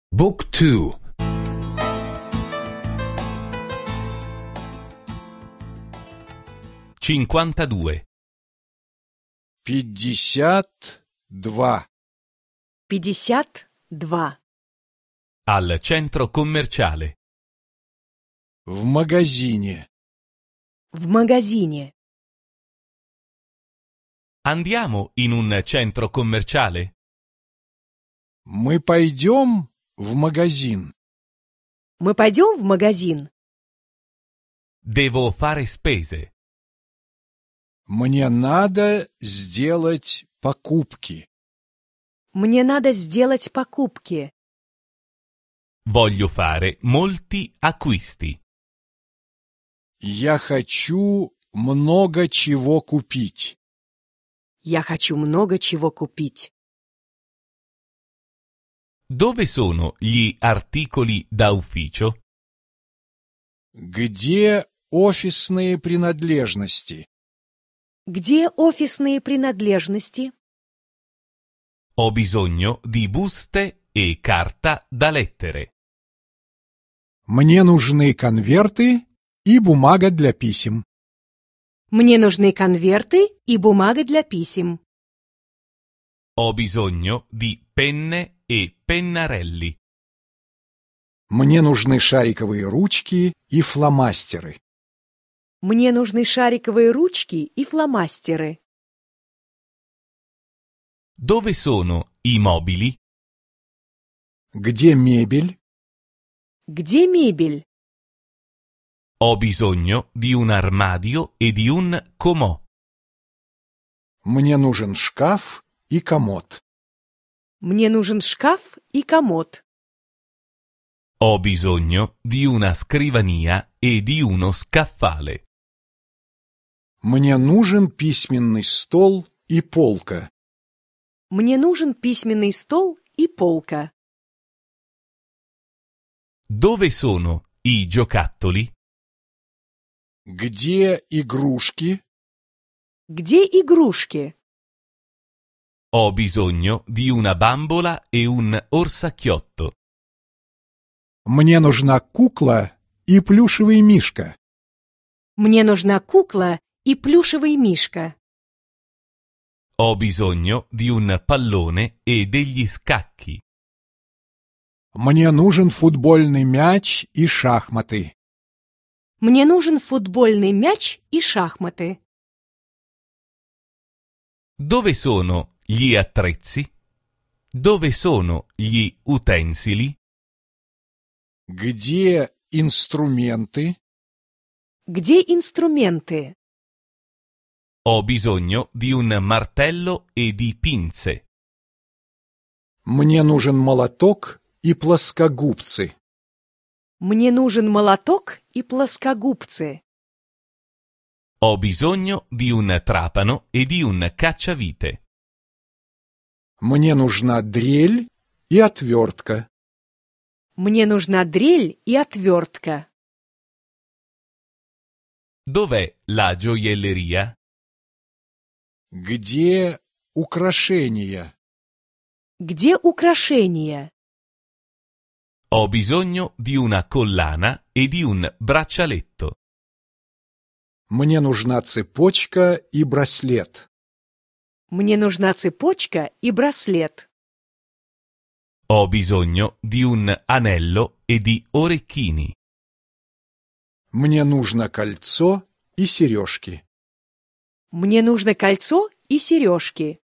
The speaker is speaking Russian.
Book 2. 52. 52. 52. Al centro commerciale. В магазине. В магазине. Andiamo in un centro commerciale? Мы пойдем в магазин. Мы пойдем в магазин? Devo fare spese. Мне надо сделать покупки. Мне надо сделать покупки. Voglio fare molti acquisti. Я хочу много чего купить. Я хочу много чего купить. Dove sono gli articoli da ufficio? Где офисные принадлежности? Где офисные принадлежности? Ho bisogno di buste e carta da lettere. Мне нужны конверты и бумага для писем. Мне нужны конверты и бумага для писем. Ho bisogno di penne e pennarelli. Мне нужны шариковые ручки и фломастеры. Мне нужны шариковые ручки и фломастеры. Dove sono i mobili? Где мебель? Где мебель? Ho bisogno di un armadio e di un comò. Мне нужен шкаф и комод. Мне нужен шкаф и комод. Ho bisogno di una scrivania e di uno scaffale. Мне нужен письменный стол и полка. Мне нужен письменный стол и полка. Dove sono i giocattoli? Где игрушки? Где игрушки? Ho bisogno di una bambola e un orsacchiotto. Мне нужна кукла и плюшевый мишка. Мне нужна кукла и плюшевый мишка. Ho bisogno di un pallone e degli scacchi. Мне нужен футбольный мяч и шахматы. Мне нужен футбольный мяч и шахматы. Dove sono gli attrezzi? Dove sono gli utensili? Где инструменты? Где инструменты? Ho bisogno di un martello e di pinze. Мне нужен молоток и плоскогубцы. Мне нужен молоток и плоскогубцы. Ho bisogno di un trapano e di un cacciavite. Мне нужна дрель и отвертка. Мне нужна дрель и отвертка. Dov'è la gioielleria? Где украшения? Где украшения? Ho bisogno di una collana e di un braccialetto. Мне нужна цепочка и браслет. Мне нужна цепочка и браслет. Ho bisogno di un anello e di orecchini. Мне нужно кольцо и сережки. Мне нужно кольцо и сережки.